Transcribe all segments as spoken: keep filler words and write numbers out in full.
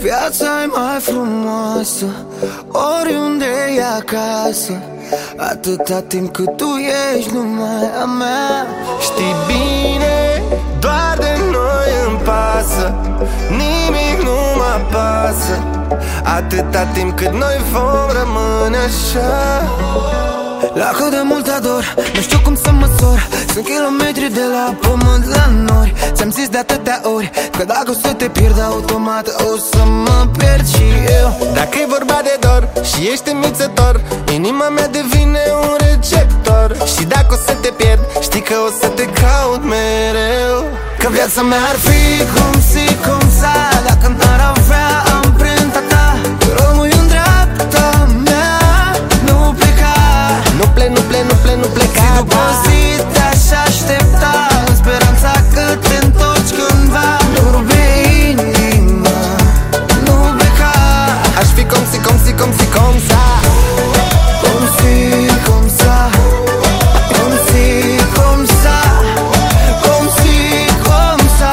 Viața e mai frumoasă oriunde e acasă, atâta timp cât tu ești numai a mea. Știi bine, doar de noi îmi pasă, nimic nu mă pasă, atâta timp cât noi vom rămâne așa. La cât de mult ador, nu știu cum să măsor. Sunt kilometri de la pământ la nori. Ți-am zis de atâtea ori că dacă o să te pierd automat o să mă pierd și eu. Dacă e vorba de dor și ești emițător, inima mea devine un receptor. Și dacă o să te pierd, știi că o să te caut mereu. Că viața mea ar fi cum si, cum sa, dacă n-ar avea amprenta ta. Rămâi în dreapta mea, nu pleca. Nu plec, nu plec, nu plec, nu pleca. Zi după zi te-aș aștepta, în speranța că te întorci cândva. Nu rupe inima, nu pleca. Aș fi cum si, cum si, cum si, cum sa. Cum si, cum sa. Cum si, cum sa. Cum si, cum sa.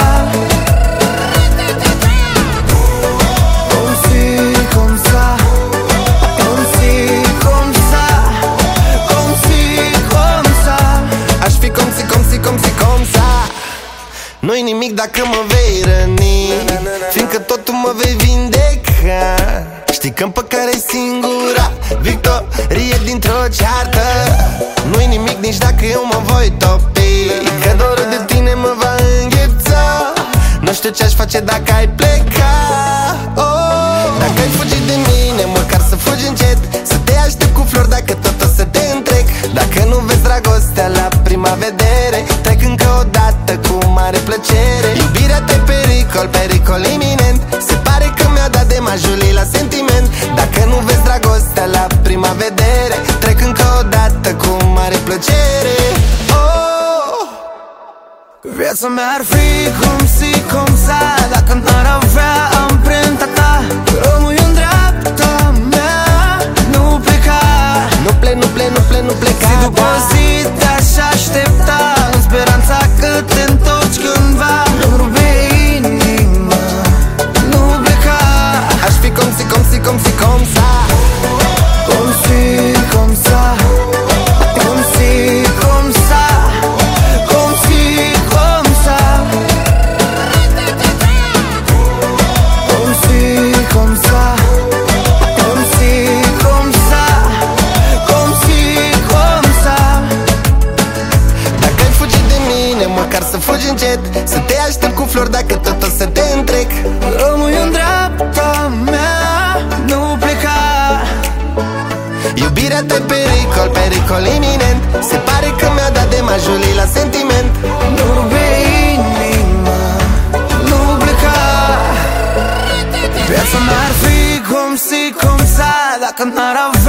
Cum si, cum sa. Cum si, cum sa. Cum si, cum sa. Aș fi cum si, cum si, cum si, cum sa. Nu-i nimic dacă mă vei răni, fiindcă totul mă vei vindeca. Știi că împăcarea-i singura victorie dintr-o ceartă. Nu-i nimic nici dacă eu mă voi topi, că dorul de tine mă va îngheța. Nu știu ce-aș face dacă ai pleca. Oh, dacă ai fugit de mine, măcar să fugi încet, să te aștept cu flori dacă tot o să te întrec. Dacă nu vezi dragostea la prima vedere, trec încă o dată cu mare plăcere. Iubirea ta-i pericol, pericol iminent. Se pare că mi-a dat de majuli la sentiment. Dacă nu vezi dragostea la prima vedere, trec încă o dată cu mare plăcere. Oh! Viața mea ar fi cum si, cum sa, dacă n-ar avea amprenta ta. Rămâi în dreapta mea, nu pleca. Nu plec, nu plec, nu plec, nu pleca. Zi după zi te-aș aștepta, în speranța că te întorci cândva. Nu rupe inima, nu pleca. Aș fi cum si, cum si, cum si, cum sa. Cum si, cum sa. Cum si, cum sa. Cum si, cum sa. Cum si, cum sa. Cum si, cum sa. Cum si, cum sa. Dacă ai fugit de mine, măcar să fugi încet, să te aștept cu flori dacă tot o să te întrec. Rămâi în dreapta mea, nu pleca. Iubirea ta-i pericol, pericol iminent. Se pare că mi-a dat de majuli la sentiment. Nu rupe inima, nu pleca. Viața mea ar fi cum si, cum sa, dacă n-ar avea